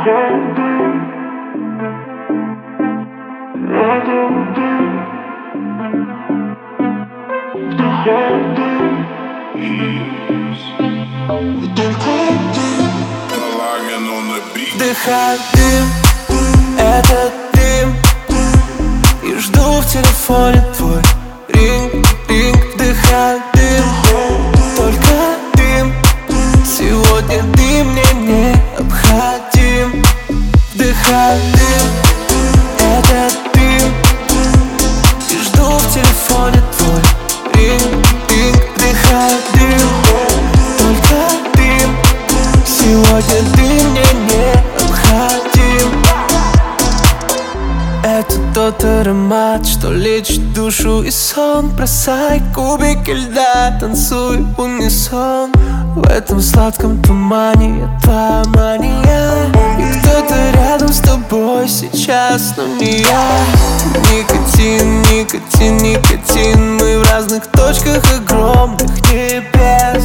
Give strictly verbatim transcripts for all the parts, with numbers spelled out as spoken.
Вдыхаю дым, этот дым, и жду в телефоне твой ринг, ринг. Вдыхаю дым, только дым. Сегодня дым мне необходим. Вдыхаю дым, этот дым, и жду в телефоне твой ринг, ринг. Вдыхаю дым, только дым. Сегодня дым мне необходим. Это тот аромат, что лечит душу и сон. Бросай кубики льда, танцуй в унисон. В этом сладком тумане я твоя мания, и кто-то рядом с тобой сейчас, но не я. Никотин, никотин, никотин. Мы в разных точках огромных небес,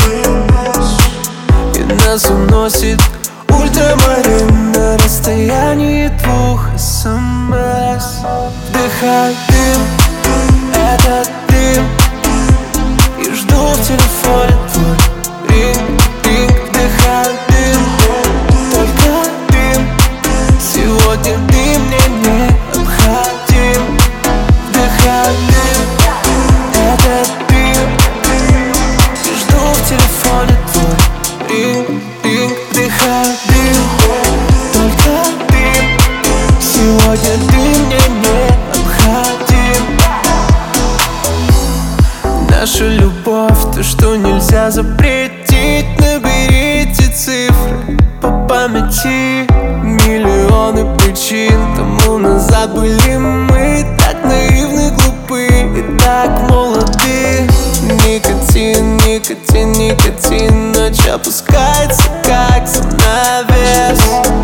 и нас уносит ультрамарин на расстоянии двух смс. Вдыхаю дым, этот дым, и жду в телефоне твой ринг, ринг. Вдыхаю дым, только дым. Сегодня дым мне необходим. Вдыхаю дым, этот дым, и жду в телефоне твой ринг, ринг. Вдыхаю дым, только дым. Сегодня дым мне необходим. Наша любовь, то, что нельзя запретить. Наберите цифры по памяти. Миллионы причин тому назад были мы так наивны, глупы и так молоды. Никотин, никотин, никотин. Ночь опускается, как занавес,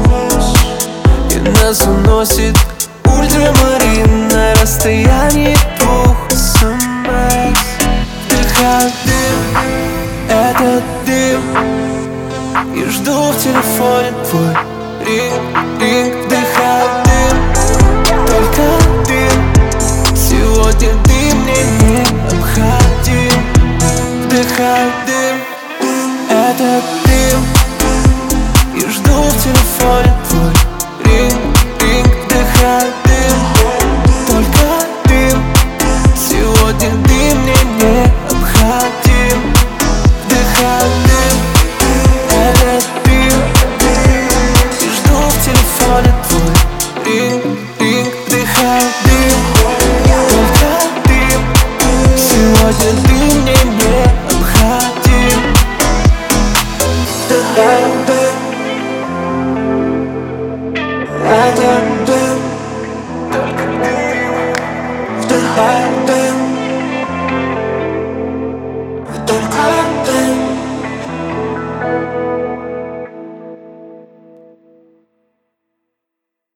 и нас уносит ультрамарин на расстоянии двух смс. Вдыхаю дым, этот дым, и жду в телефоне твой ринг, ринг. Вдыхаю дым, только дым. Сегодня дым мне необходим. Вдыхаю дым, этот дым, и жду в телефоне твой ринг, ринг. Вдыхаю дым, только дым. Сегодня дым мне необходим. Вдыхаю дым, этот дым, и жду в телефоне твой ринг, ринг. Вдыхаю дым, только дым. Сегодня дым мне необходим. Вдыхаю дым, этот дым, только дым. Вдыхаю дым, только